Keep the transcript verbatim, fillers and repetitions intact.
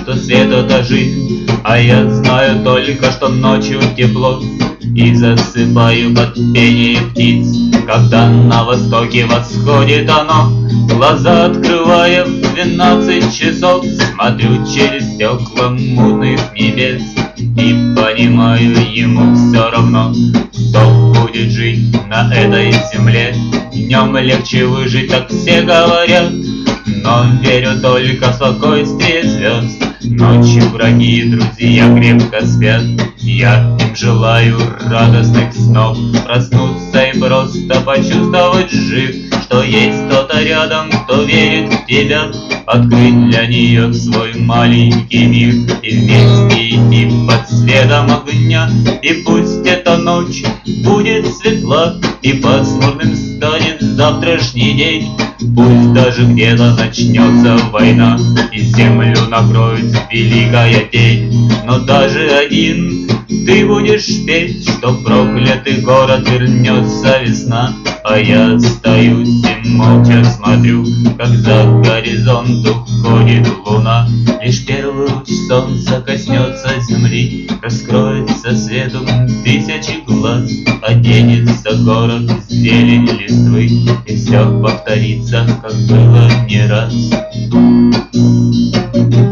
что свет — это жизнь. А я знаю только, что ночью тепло, и засыпаю под пение птиц. Когда на востоке восходит оно, глаза открывая в двенадцать часов, смотрю через стекла мутных небес и понимаю, ему все равно, кто будет жить на этой земле. Днем легче выжить, так все говорят, но верю только в спокойствие звезд. Ночью враги и друзья крепко спят, я им желаю радостных снов, проснуться и просто почувствовать жив, что есть кто-то рядом, кто верит в тебя, открыть для нее свой маленький мир и вместе идти под светом огня. И пусть эта ночь будет светла и пасмурным станет завтрашний день, пусть даже где-то начнется война и землю накроет великая тень, но даже один ты будешь петь, что проклятый город вернется весна. А я остаюсь и молча смотрю, как за горизонт уходит луна. Лишь первый луч солнца коснется земли, раскроется светом тысячи глаз, оденется город в зелень листвы, и все повторится, как было не раз.